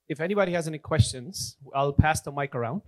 If anybody has any questions, I'll pass the mic around.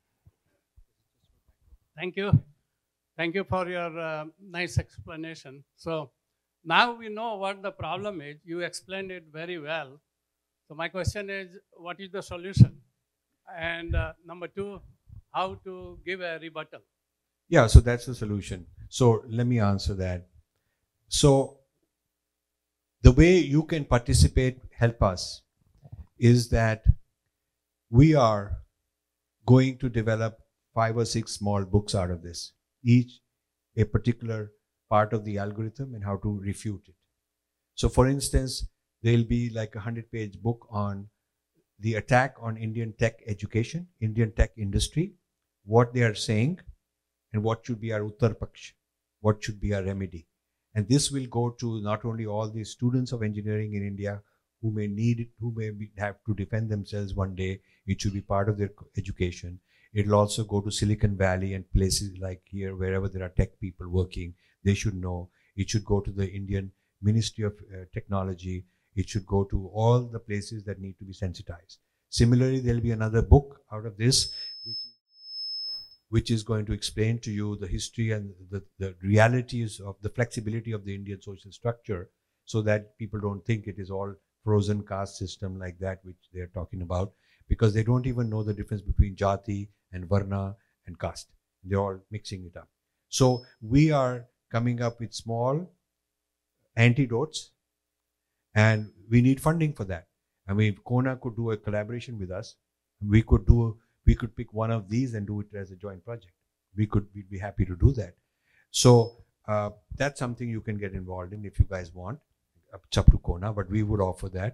Thank you. Thank you for your nice explanation. So now we know what the problem is. You explained it very well. So my question is, what is the solution? And number two, how to give a rebuttal? Yeah, so that's the solution. So let me answer that. So the way you can participate, help us, is that we are going to develop 5 or 6 small books out of this, each a particular part of the algorithm and how to refute it. So for instance, there'll be like a 100-page book on the attack on Indian tech education, Indian tech industry, what they are saying, and what should be our Uttar Paksh, what should be our remedy. And this will go to not only all the students of engineering in India who may need it, who may have to defend themselves one day. It should be part of their education. It'll also go to Silicon Valley and places like here, wherever there are tech people working. They should know. It should go to the Indian Ministry of Technology. It should go to all the places that need to be sensitized. Similarly, there'll be another book out of this, which is going to explain to you the history and the realities of the flexibility of the Indian social structure, so that people don't think it is all frozen caste system like that which they're talking about, because they don't even know the difference between jati and varna and caste. They're all mixing it up. So we are coming up with small antidotes, and we need funding for that. I mean, if Kona could do a collaboration with us, we could pick one of these and do it as a joint project. We'd be happy to do that. So that's something you can get involved in if you guys want. It's up to Kona, but we would offer that.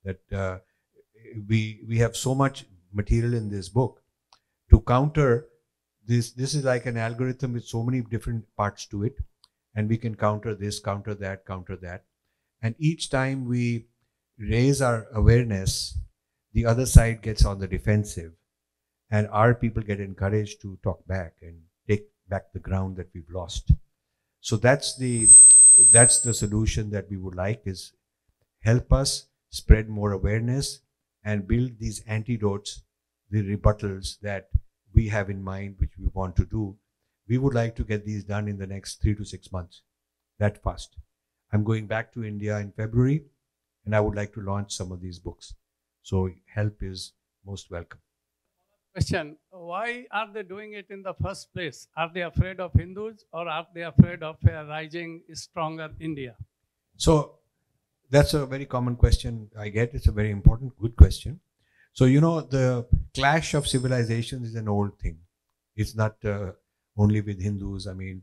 We have so much material in this book to counter this. This is like an algorithm with so many different parts to it, and we can counter this, counter that, counter that. And each time we raise our awareness, the other side gets on the defensive, and our people get encouraged to talk back and take back the ground that we've lost. So that's the solution that we would like, is help us spread more awareness and build these antidotes, the rebuttals that we have in mind, which we want to do. We would like to get these done in the next 3 to 6 months, that fast. I'm going back to India in February, and I would like to launch some of these books. So help is most welcome. Question, why are they doing it in the first place? Are they afraid of Hindus, or are they afraid of a rising, stronger India? So that's a very common question I get. It's a very important, good question. So, the clash of civilizations is an old thing. It's not only with Hindus. I mean,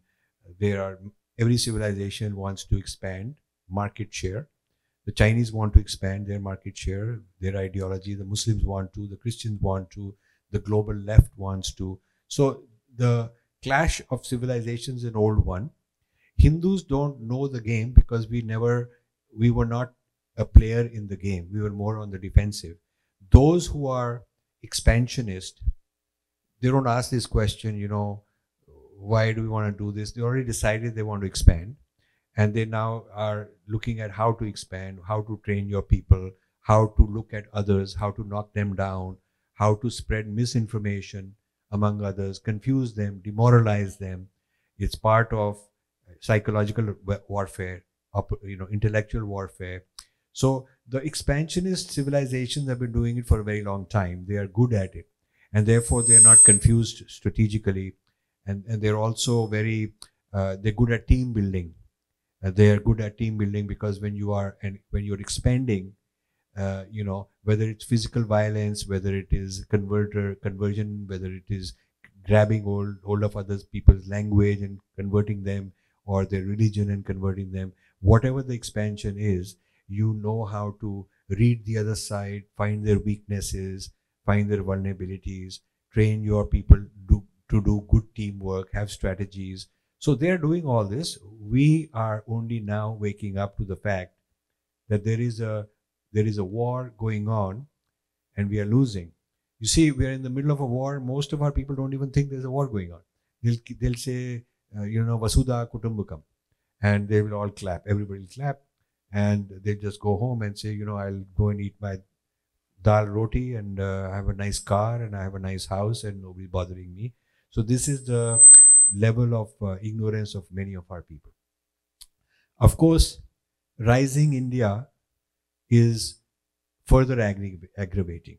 every civilization wants to expand market share. The Chinese want to expand their market share, their ideology. The Muslims want to, the Christians want to, the global left wants to. So the clash of civilizations is an old one. Hindus don't know the game because we were not a player in the game. We were more on the defensive. Those who are expansionist, they don't ask this question, why do we want to do this? They already decided they want to expand. And they now are looking at how to expand, how to train your people, how to look at others, how to knock them down, how to spread misinformation among others, confuse them, demoralize them. It's part of psychological warfare, intellectual warfare. So the expansionist civilizations have been doing it for a very long time. They are good at it. And therefore, they're not confused strategically. And they're also they're good at team building. They are good at team building because when you're expanding, whether it's physical violence, whether it is conversion, whether it is grabbing hold of other people's language and converting them, or their religion and converting them, whatever the expansion is, you know how to read the other side, find their weaknesses, find their vulnerabilities, train your people to do good teamwork, have strategies. So they're doing all this. We are only now waking up to the fact that there is a war going on and we are losing. You see, we are in the middle of a war. Most of our people don't even think there's a war going on. They'll say, Vasudha Kutumbakam, and they will all clap. Everybody will clap, and they just go home and say, I'll go and eat my dal roti and I have a nice car and I have a nice house and nobody's bothering me. So this is the level of ignorance of many of our people. Of course, rising India is further aggravating.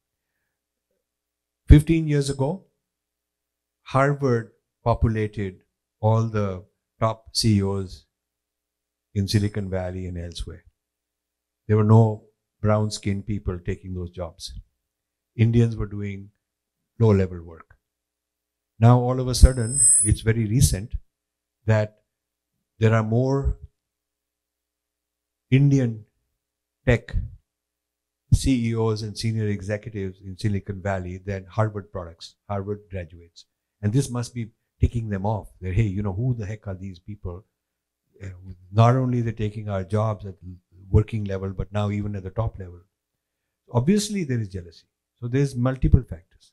15 years ago, Harvard populated all the top CEOs in Silicon Valley and elsewhere. There were no brown-skinned people taking those jobs. Indians were doing low-level work. Now, all of a sudden, it's very recent that there are more Indian tech CEOs and senior executives in Silicon Valley than Harvard graduates. And this must be ticking them off. That, hey, who the heck are these people? Not only they're taking our jobs at the working level, but now even at the top level. Obviously, there is jealousy. So there's multiple factors.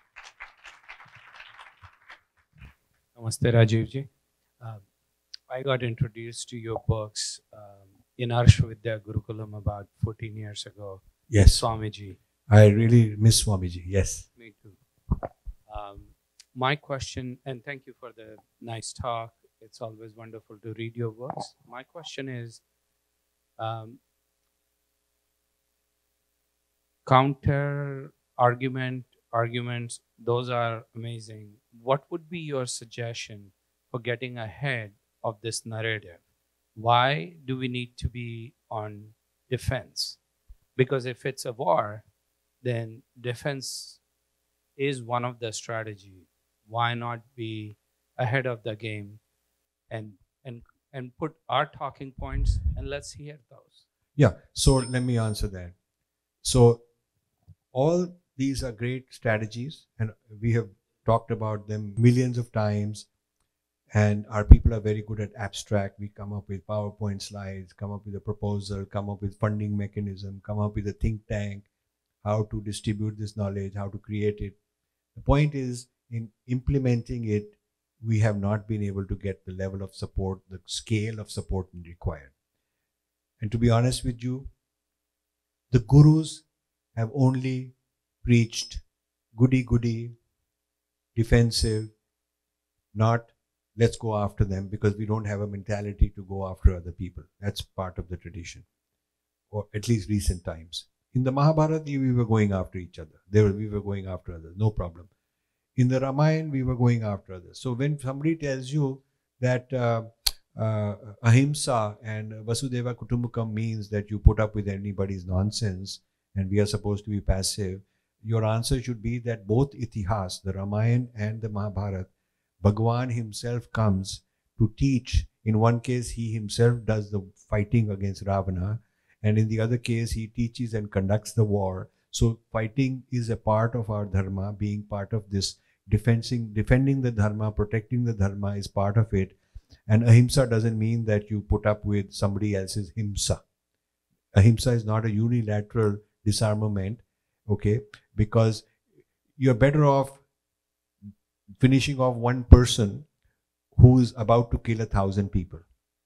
Namaste, Rajiv ji. I got introduced to your books in Arshvidya Gurukulam about 14 years ago. Yes. Swamiji. I really miss Swamiji. Yes. Me too. My question, and thank you for the nice talk. It's always wonderful to read your books. My question is, counter arguments, those are amazing. What would be your suggestion for getting ahead of this narrative? Why do we need to be on defense? Because if it's a war, then defense is one of the strategy. Why not be ahead of the game and put our talking points and let's hear those? Yeah, so let me answer that. So all these are great strategies and we have talked about them millions of times, and our people are very good at abstract. We come up with PowerPoint slides, come up with a proposal, come up with funding mechanism, come up with a think tank, how to distribute this knowledge, how to create it. The point is, in implementing it, we have not been able to get the level of support, the scale of support required. And to be honest with you, the gurus have only preached goody-goody, defensive, not let's go after them, because we don't have a mentality to go after other people. That's part of the tradition, or at least recent times. In the Mahabharata, we were going after each other. We were going after others, no problem. In the Ramayana, we were going after others. So when somebody tells you that ahimsa and Vasudeva Kutumbakam means that you put up with anybody's nonsense and we are supposed to be passive, your answer should be that both itihas, the Ramayana and the Mahabharata, Bhagwan himself comes to teach. In one case, he himself does the fighting against Ravana, and in the other case, he teaches and conducts the war. So fighting is a part of our dharma, being part of this defending the dharma, protecting the dharma is part of it. And ahimsa doesn't mean that you put up with somebody else's himsa. Ahimsa is not a unilateral disarmament, okay? Because you're better off finishing off one person who is about to kill 1,000 people.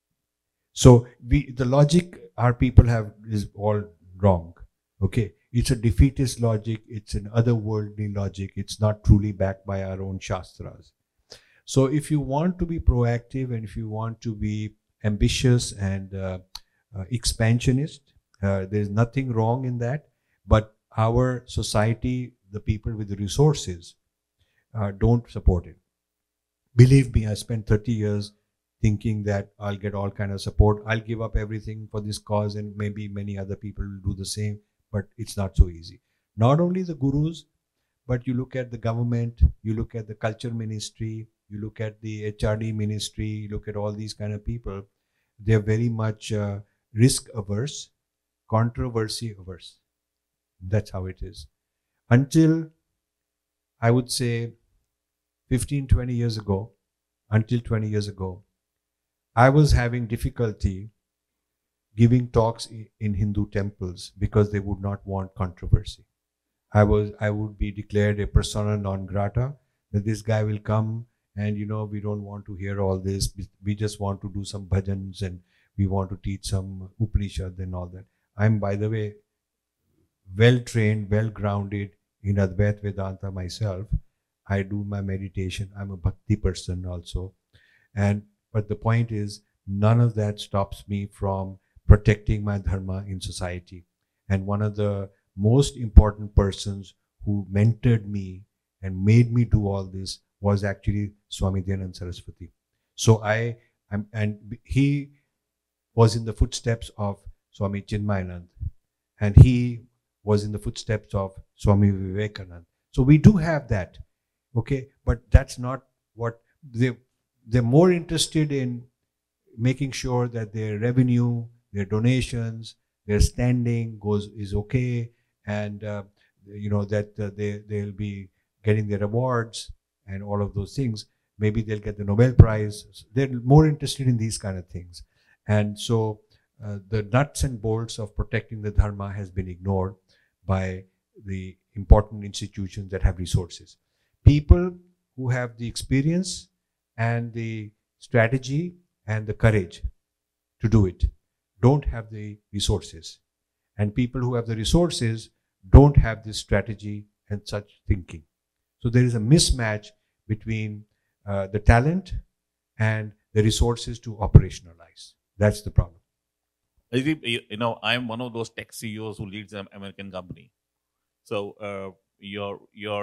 So the logic our people have is all wrong, okay? It's a defeatist logic, it's an otherworldly logic, it's not truly backed by our own shastras. So if you want to be proactive and if you want to be ambitious and expansionist, there's nothing wrong in that, but our society, the people with the resources, don't support it. Believe me, I spent 30 years thinking that I'll get all kind of support, I'll give up everything for this cause, and maybe many other people will do the same. But it's not so easy. Not only the gurus, but you look at the government, you look at the culture ministry, you look at the HRD ministry, you look at all these kind of people, they're very much risk averse, controversy averse. That's how it is. Until, I would say, 15, 20 years ago, until 20 years ago, I was having difficulty giving talks in Hindu temples because they would not want controversy. I would be declared a persona non grata, that this guy will come and we don't want to hear all this. We just want to do some bhajans and we want to teach some Upanishad and all that. I'm, by the way, well-trained, well-grounded in Advaita Vedanta myself. I do my meditation. I'm a bhakti person also. But the point is, none of that stops me from protecting my dharma in society. And one of the most important persons who mentored me and made me do all this was actually Swami Dayananda Saraswati. So he was in the footsteps of Swami Chinmayanand, and he was in the footsteps of Swami Vivekananda. So we do have that, okay? But that's not what they're more interested in, making sure that their revenue, their donations, their standing is okay, and that they'll be getting their awards and all of those things. Maybe they'll get the Nobel Prize. They're more interested in these kind of things. And so the nuts and bolts of protecting the dharma has been ignored by the important institutions that have resources. People who have the experience and the strategy and the courage to do it don't have the resources. And people who have the resources don't have this strategy and such thinking. So there is a mismatch between the talent and the resources to operationalize. That's the problem. I'm one of those tech CEOs who leads an American company. So your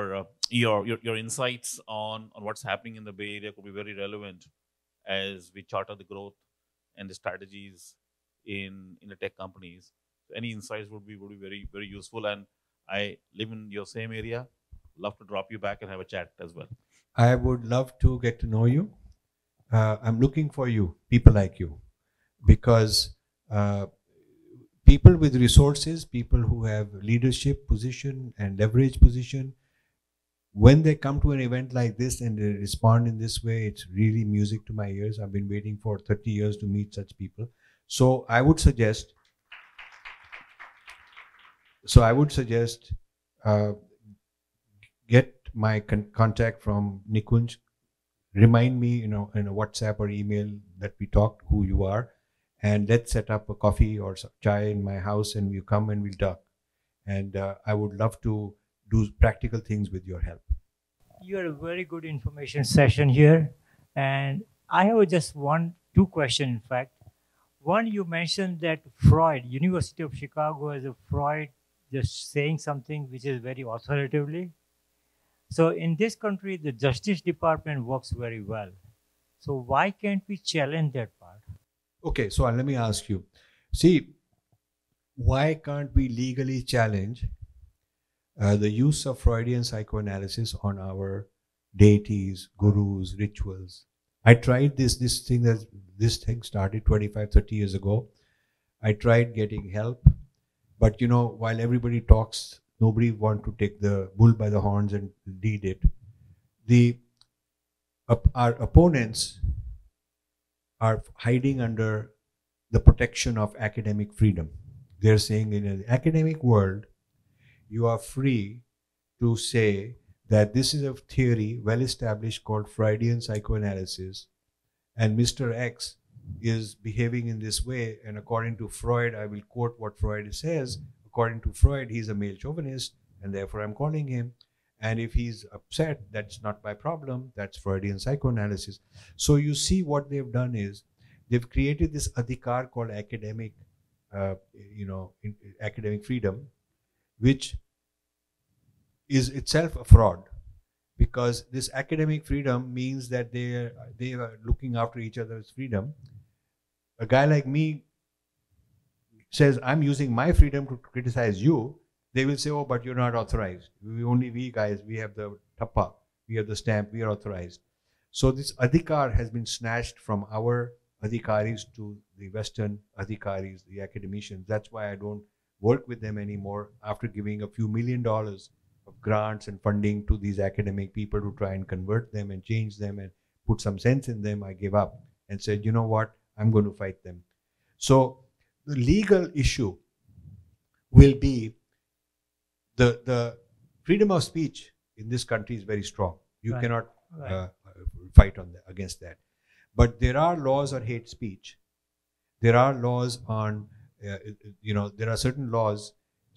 insights on what's happening in the Bay Area could be very relevant as we charter the growth and the strategies in the tech companies. So any insights would be very, very useful. And I live in your same area. Love to drop you back and have a chat as well. I would love to get to know you. I'm looking for you, people like you, because people with resources, people who have leadership position and leverage position, when they come to an event like this and they respond in this way, it's really music to my ears. I've been waiting for 30 years to meet such people. So I would suggest get my contact from Nikunj. Remind me, in a WhatsApp or email that we talked, who you are, and let's set up a coffee or some chai in my house, and you come and we'll talk. And I would love to do practical things with your help. You had a very good information session here, and I have just two questions, in fact. One, you mentioned that Freud, University of Chicago, has a Freud just saying something which is very authoritatively. So in this country, the Justice Department works very well. So why can't we challenge that part? Okay, so let me ask you. See, why can't we legally challenge the use of Freudian psychoanalysis on our deities, gurus, rituals? I tried this thing started 25, 30 years ago. I tried getting help, but while everybody talks, nobody wants to take the bull by the horns and lead it. Our opponents are hiding under the protection of academic freedom. They're saying in an academic world, you are free to say that this is a theory well established called Freudian psychoanalysis, and Mr. X is behaving in this way, and according to Freud, I will quote what Freud says, according to Freud, he's a male chauvinist, and therefore I'm calling him. And if he's upset, that's not my problem. That's Freudian psychoanalysis. So you see what they've done is they've created this adhikar called academic, academic freedom, which is itself a fraud, because this academic freedom means that they are looking after each other's freedom. A guy like me says, I'm using my freedom to criticize you. They will say, oh, but you're not authorized. We guys, we have the tappa, we have the stamp, we are authorized. So this adhikar has been snatched from our adhikaris to the Western adhikaris, the academicians. That's why I don't work with them anymore. After giving a few $1 million of grants and funding to these academic people to try and convert them and change them and put some sense in them, I gave up and said, you know what, I'm going to fight them. So the legal issue will be the freedom of speech in this country is very strong. You cannot fight against that. But there are laws on hate speech. There are laws on, there are certain laws.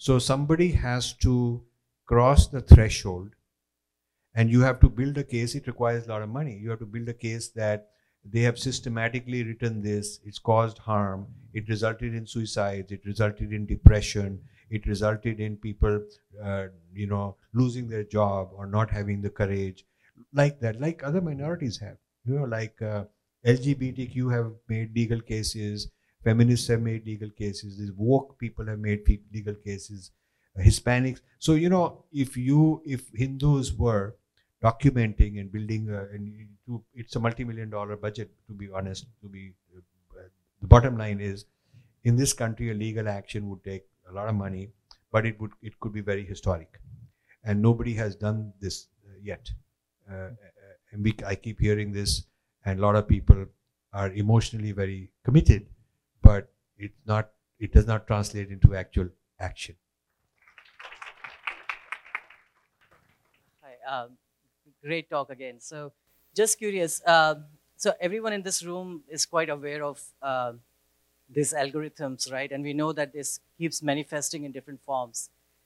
So somebody has to cross the threshold, and you have to build a case. It requires a lot of money. You have to build a case that they have systematically written this, it's caused harm, it resulted in suicides, it resulted in depression, it resulted in people, losing their job or not having the courage, like that, like other minorities have. Like LGBTQ have made legal cases, feminists have made legal cases, these woke people have made legal cases, Hispanics. So, if Hindus were documenting and building, it's a multi-million-dollar budget, to be honest. The bottom line is, in this country, a legal action would take a lot of money, but it could be very historic, and nobody has done this yet. And I keep hearing this, and a lot of people are emotionally very committed, but it does not translate into actual action. Hi. Great talk again. So just curious, so everyone in this room is quite aware of these algorithms, right? And we know that this keeps manifesting in different forms.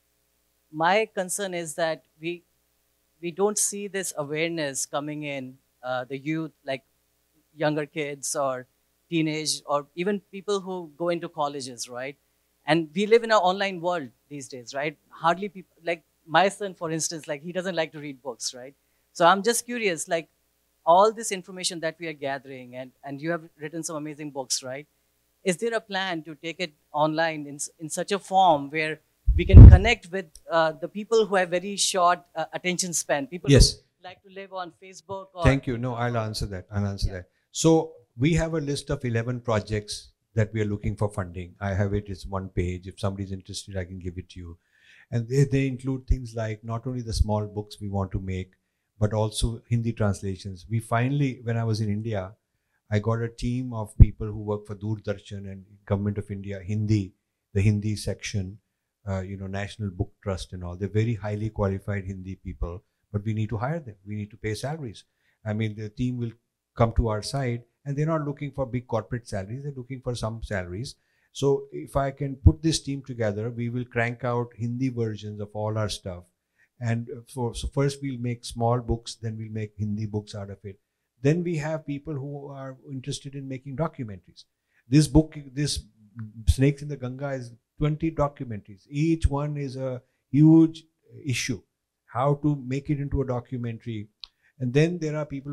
My concern is that we don't see this awareness coming in the youth, like younger kids or teenage, or even people who go into colleges, right? And we live in an online world these days, right? Hardly people, like my son, for instance, like he doesn't like to read books, right? So I'm just curious, like all this information that we are gathering, and you have written some amazing books, right? Is there a plan to take it online in such a form where we can connect with the people who have very short attention span, people Yes. who like to live on Facebook? Or Thank you. No, I'll answer that. that. So we have a list of 11 projects that we are looking for funding. I have it. It's one page. If somebody's interested, I can give it to you. And they include things like not only the small books we want to make, but also Hindi translations. We finally, when I was in India, I got a team of people who work for Doordarshan and Government of India, Hindi, the Hindi section, National Book Trust and all. They're very highly qualified Hindi people, but we need to hire them. We need to pay salaries. I mean, the team will come to our side, and they're not looking for big corporate salaries. They're looking for some salaries. So if I can put this team together, we will crank out Hindi versions of all our stuff. And so first we'll make small books, then we'll make Hindi books out of it. Then we have people who are interested in making documentaries. This book, this Snakes in the Ganga, is 20 documentaries. Each one is a huge issue. How to make it into a documentary. And then there are people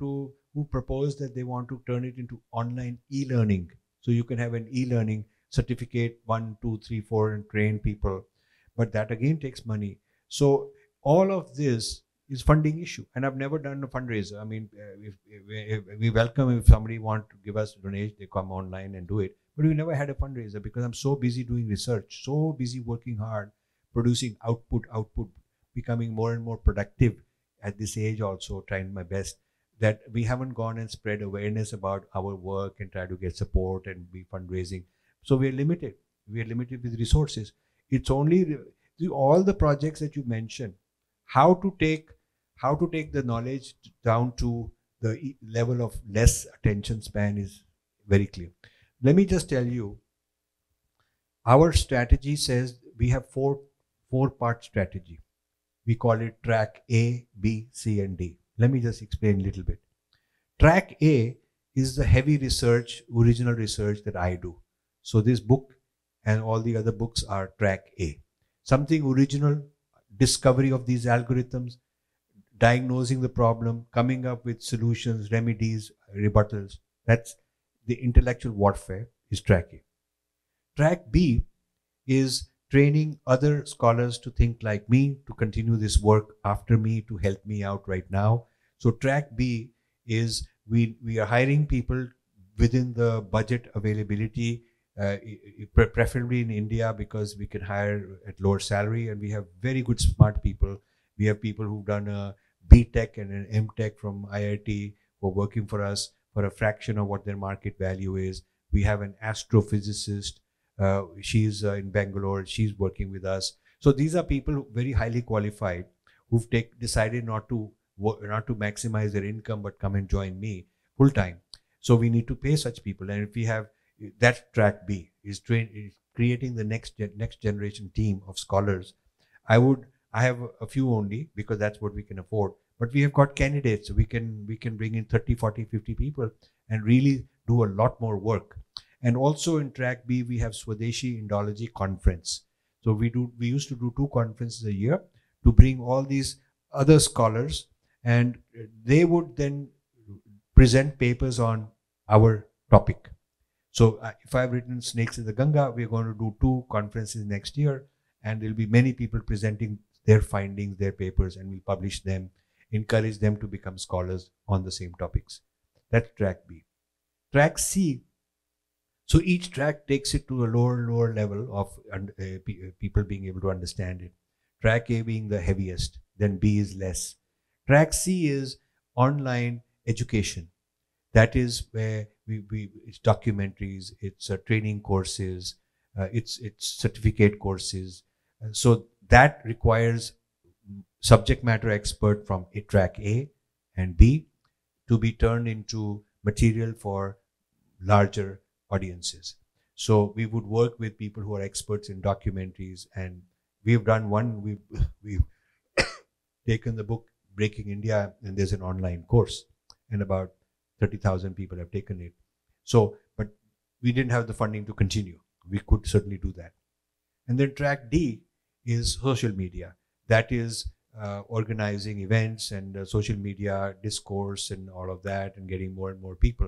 who propose that they want to turn it into online e-learning. So you can have an e-learning certificate 1, 2, 3, 4 and train people. But that again takes money. So all of this is funding issue. And I've never done a fundraiser. I mean, if we welcome if somebody want to give us a donation, they come online and do it. But we never had a fundraiser because I'm so busy doing research, so busy working hard, producing output, becoming more and more productive at this age also, trying my best, that we haven't gone and spread awareness about our work and try to get support and be fundraising. So we are limited. We are limited with resources. It's only all the projects that you mentioned, how to take the knowledge down to the level of less attention span is very clear. Let me just tell you, our strategy says we have four-part strategy. We call it track A, B, C, and D. Let me just explain a little bit. Track A is the heavy research, original research that I do. So this book and all the other books are track A. Something original, discovery of these algorithms, diagnosing the problem, coming up with solutions, remedies, rebuttals. That's the intellectual warfare, is track A. Track B is training other scholars to think like me, to continue this work after me, to help me out right now. So track B is we are hiring people within the budget availability, preferably in India, because we can hire at lower salary, and we have very good smart people. We have people who've done a B.Tech and an M.Tech from IIT who are working for us for a fraction of what their market value is. We have an astrophysicist. She's in Bangalore. She's working with us. So these are people very highly qualified who've decided not to maximize their income but come and join me full time. So we need to pay such people, and if we have, that's track B, is creating the next generation team of scholars, I have a few only because that's what we can afford. But we have got candidates. We can bring in 30, 40, 50 people and really do a lot more work. And also in Track B, we have Swadeshi Indology Conference. So we used to do 2 conferences a year to bring all these other scholars, and they would then present papers on our topic. So if I've written Snakes in the Ganga, we're going to do 2 conferences next year, and there'll be many people presenting their findings, their papers, and we'll publish them, encourage them to become scholars on the same topics. That's Track B. Track C, so each track takes it to a lower level of people being able to understand it. Track A being the heaviest, then B is less. Track C is online education. That is where it's documentaries, it's training courses, it's certificate courses. So that requires subject matter expert from Track A and B to be turned into material for larger audiences. So we would work with people who are experts in documentaries, and we've done one. We've taken the book Breaking India, and there's an online course, and about 30,000 people have taken it. So, but we didn't have the funding to continue. We could certainly do that. And then Track D is social media. That is organizing events and social media discourse and all of that, and getting more and more people.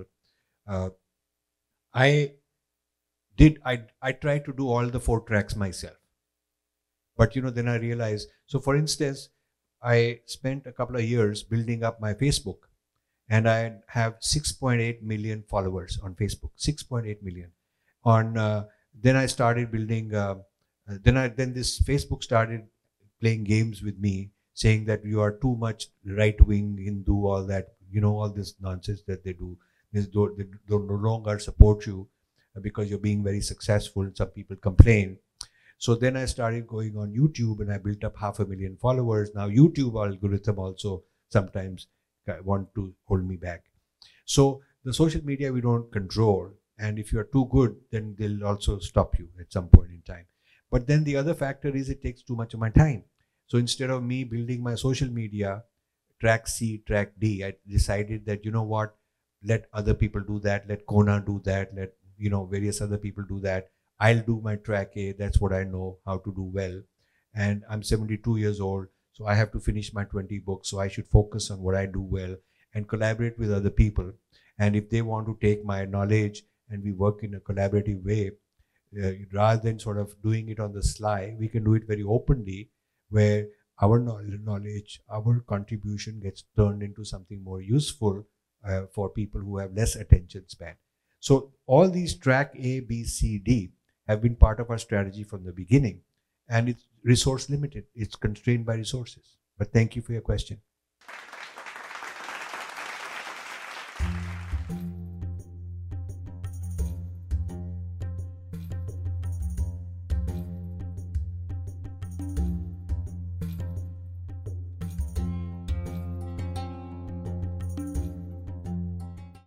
I tried to do all the 4 tracks myself. But then I realized, so for instance, I spent a couple of years building up my Facebook, and I have 6.8 million followers on Facebook. 6.8 million. Then I started building. Then this Facebook started playing games with me, saying that you are too much right-wing Hindu, all that, all this nonsense that they do. They no longer support you because you're being very successful. Some people complain. So then I started going on YouTube, and I built up 500,000 followers. Now YouTube algorithm also sometimes want to hold me back. So the social media we don't control, and if you're too good, then they'll also stop you at some point in time. But then the other factor is it takes too much of my time. So instead of me building my social media, Track C, Track D, I decided that, let other people do that. Let Kona do that. Let, various other people do that. I'll do my Track A. That's what I know how to do well. And I'm 72 years old, so I have to finish my 20 books. So I should focus on what I do well and collaborate with other people. And if they want to take my knowledge and we work in a collaborative way, rather than sort of doing it on the sly, we can do it very openly, where our knowledge, our contribution gets turned into something more useful for people who have less attention span. So all these Track A, B, C, D have been part of our strategy from the beginning, and it's resource limited. It's constrained by resources. But thank you for your question.